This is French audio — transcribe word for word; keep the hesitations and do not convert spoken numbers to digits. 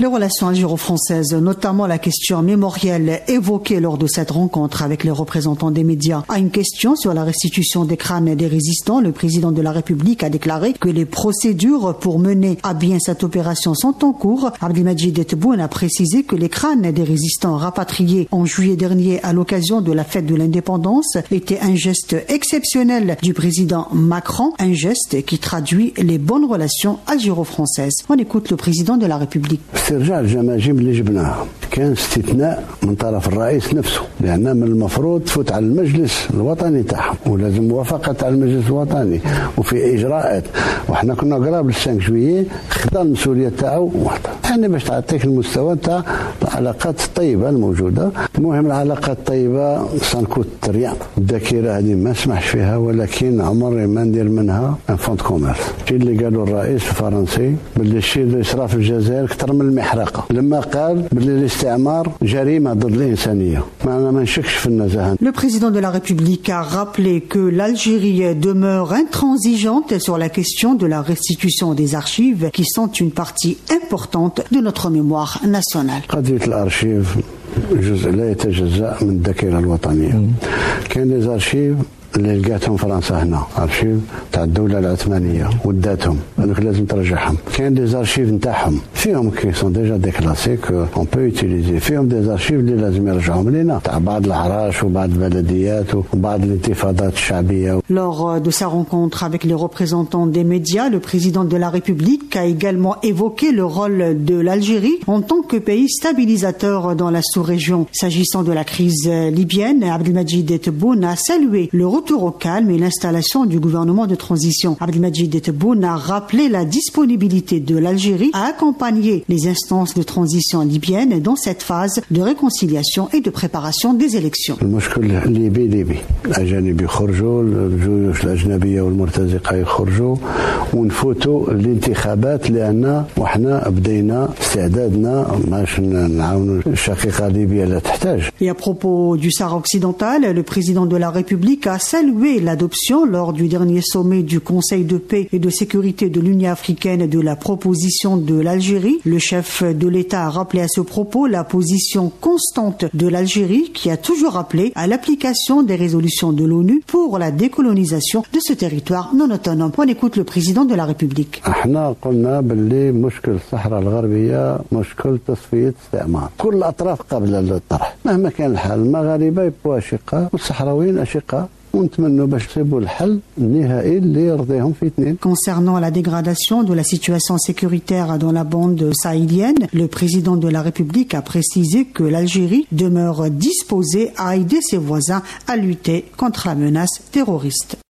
Les relations algéro-françaises, notamment la question mémorielle évoquée lors de cette rencontre avec les représentants des médias. À une question sur la restitution des crânes des résistants, le président de la République a déclaré que les procédures pour mener à bien cette opération sont en cours. Abdelmadjid Tebboune a précisé que les crânes des résistants rapatriés en juillet dernier à l'occasion de la fête de l'indépendance étaient un geste exceptionnel du président Macron, un geste qui traduit les bonnes relations algéro-françaises. On écoute le président de la République. استرجاع الجماجم اللي جبناها كان استثناء من طرف الرئيس نفسه، لأن من المفروض تفوت على المجلس الوطني تاعهم ولازم موافقة على المجلس الوطني وفي إجراءات، وإحنا كنا قراب للخمسة جويي خدا المسؤولية تاعو وحده، يعني باش تعطيك المستوى تاع العلاقات الطيبة الموجودة. المهم العلاقات الطيبة سانكوت ريان، الذاكرة هذه ما نسمحش فيها، ولكن عمري ما ندير منها ان فوند كوميرس. الشيء اللي قالوا الرئيس الفرنسي باللي الشيء اللي صرا في الجزائر اكثر من المحرقة، لما قال باللي الاستعمار جريمة ضد الإنسانية، ما أنا ما نشكش في النزاهة. Le président de la République a rappelé que l'Algérie demeure intransigeante sur la question de la restitution des archives qui sont une partie importante de notre mémoire nationale. قضية الأرشيف جزء لا يتجزأ من الذاكرة الوطنية. كان لي زارشيف اللي لقاتهم فرنسا هنا، ارشيف تاع الدوله العثمانيه وداتهم، هذوك لازم ترجعهم. كاين دي زارشيف نتاعهم فيهم كي سون ديجا ديكلاسي كو اون بو يوتيليزي، فيهم دي زارشيف اللي لازم يرجعوهم لينا تاع بعض الاعراش وبعض البلديات وبعض الانتفاضات الشعبيه. Lors de sa rencontre avec les représentants des médias, le président de la République a également évoqué le rôle de l'Algérie en tant que pays stabilisateur dans la sous-région. S'agissant de la crise libyenne, Abdelmadjid Tebboune a salué le retour au calme et l'installation du gouvernement de transition. Abdelmadjid Tebboune a rappelé la disponibilité de l'Algérie à accompagner les instances de transition libyennes dans cette phase de réconciliation et de préparation des élections. المشكل الليبي ليبي، الأجانب يخرجوا، الجيوش الأجنبية والمرتزقة يخرجوا ونفوتوا الانتخابات، لأن وحنا بدينا استعدادنا باش نعاونوا الشقيقة ليبيا لا تحتاج. Et à propos du Sahara occidental, le président de la République a salué l'adoption lors du dernier sommet du Conseil de paix et de sécurité de l'Union africaine de la proposition de l'Algérie. Le chef de l'État a rappelé à ce propos la position constante de l'Algérie qui a toujours appelé à l'application des résolutions de l'ONU pour la décolonisation de ce territoire non autonome. On écoute le président de la République. احنا قلنا باللي مشكل الصحراء الغربية مشكل تصفية استعمار، كل الأطراف قابلة للطرح مهما كان الحال، المغاربة يبقوا أشقاء والصحراويين أشقاء. Concernant la dégradation de la situation sécuritaire dans la bande sahélienne, le président de la République a précisé que l'Algérie demeure disposée à aider ses voisins à lutter contre la menace terroriste.